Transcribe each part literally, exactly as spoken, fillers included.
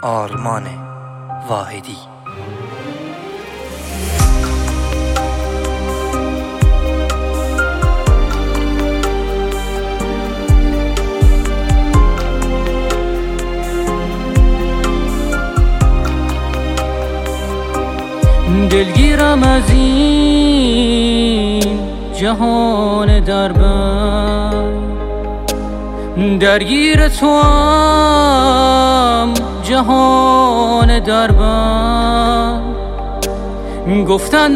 آرمان واحدی. دلگیرم از این جهان دربند، درگیر تو هم جهان دربند. گفتن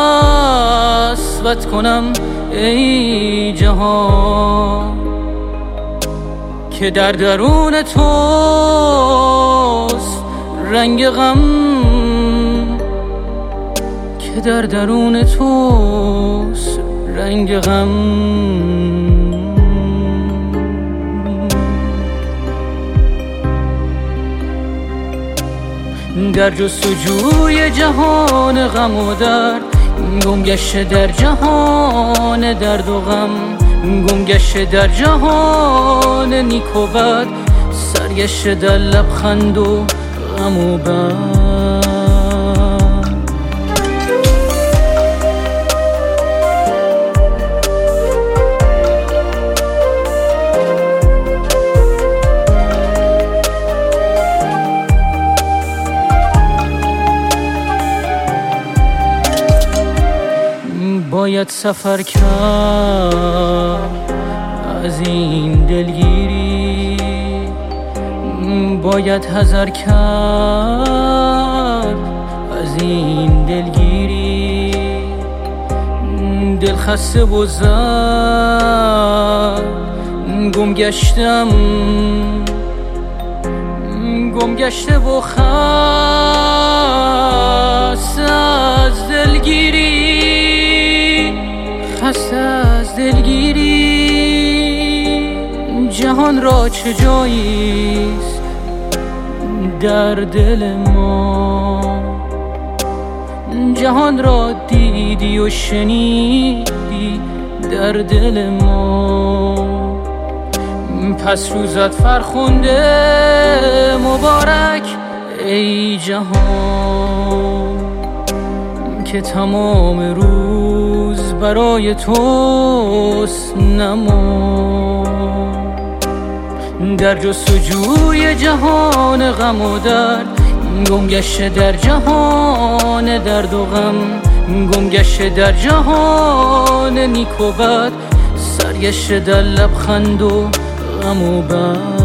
وصلت کنم ای جهان، که در درون توست رنگ غم، که در درون توست رنگ غم. در جستجوی جهان غم و درد، گم گشته در جهان درد و غم، گم گشته در جهان نیک و بد، سرگشته در لبخند و غم و بد. باید سفر کرد از این دلگیری، باید حذر کرد از این دلگیری. دل خسته و زد گم گشتم، گم گشته و خسته از دلگیری، خسته از دلگیری. جهان را چه جاییست در دل ما، جهان را دیدی و شنیدی در دل ما. پس روزت فرخنده مبارک ای جهان، که تمام روز برای توست نما. در جستجوی جهان غم و درد، گم گشته در جهان درد و غم، گم گشته در جهان نیک و بد، سرگشته در لبخند و غم و بد.